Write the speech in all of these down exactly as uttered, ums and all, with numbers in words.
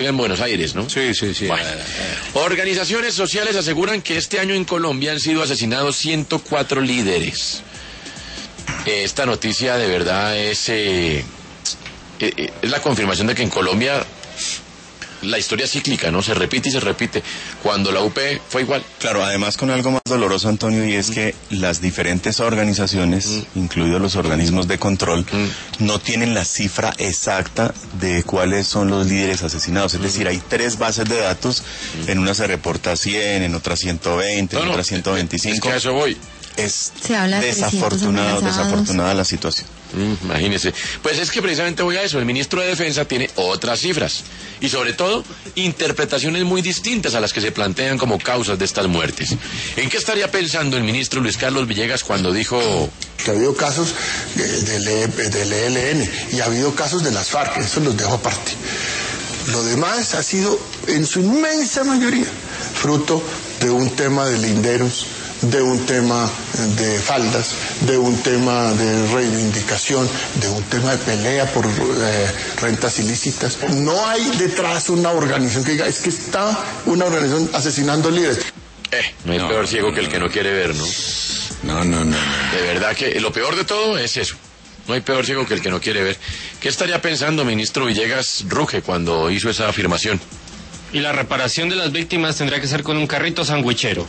en Buenos Aires, ¿no? Sí, sí, sí. Bueno. Organizaciones sociales aseguran que este año en Colombia han sido asesinados ciento cuatro líderes. Esta noticia de verdad es, eh, eh, es la confirmación de que en Colombia la historia es cíclica, ¿no? Se repite y se repite. Cuando la U P fue igual. Claro, además con algo más doloroso, Antonio, y es mm. que las diferentes organizaciones, mm. incluidos los organismos de control, mm. no tienen la cifra exacta de cuáles son los líderes asesinados. Es mm. decir, hay tres bases de datos, mm. en una se reporta cien, en otra ciento veinte, no, en otra ciento veinticinco. Es que a eso voy. Es Se habla de desafortunado, desafortunada la situación. Mm, imagínese. Pues es que precisamente voy a eso. El ministro de Defensa tiene otras cifras y sobre todo interpretaciones muy distintas a las que se plantean como causas de estas muertes. ¿En qué estaría pensando el ministro Luis Carlos Villegas cuando dijo que ha habido casos del E L N y ha habido casos de las FARC? Eso los dejo aparte. Lo demás ha sido en su inmensa mayoría fruto de un tema de linderos, de un tema de faldas, de un tema de reivindicación, de un tema de pelea por eh, rentas ilícitas. No hay detrás una organización que diga, es que está una organización asesinando líderes. Eh, no hay no, peor ciego no, que el que no quiere ver, ¿no? No, no, no. De verdad que lo peor de todo es eso. No hay peor ciego que el que no quiere ver. ¿Qué estaría pensando ministro Villegas Ruge cuando hizo esa afirmación? Y la reparación de las víctimas tendría que ser con un carrito sandwichero.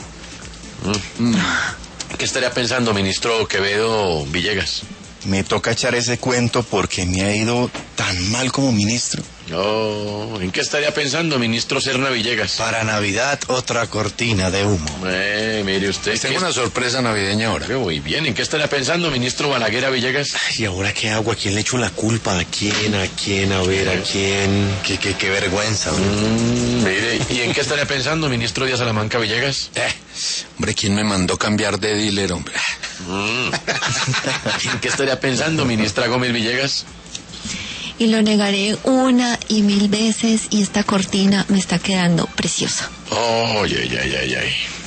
Mm. ¿Qué estaría pensando, ministro Quevedo Villegas? Me toca echar ese cuento porque me ha ido tan mal como ministro. Oh, ¿en qué estaría pensando, ministro Serna Villegas? Para Navidad, otra cortina de humo. Eh, mire usted. Tengo una sorpresa navideña ahora. Muy bien, ¿en qué estaría pensando, ministro Balaguer Villegas? ¿Y ahora qué hago? ¿A quién le echo la culpa? ¿A quién? ¿A quién? A ver, ¿a quién? Qué, qué, qué vergüenza. Mm, mire, ¿y en qué estaría pensando, ministro Díaz Salamanca Villegas? Eh, hombre, ¿quién me mandó cambiar de dealer, hombre? Mm. ¿En qué estaría pensando, ministra Gómez Villegas? Y lo negaré una y mil veces y esta cortina me está quedando preciosa. Oh, ay, ay, ay, ay.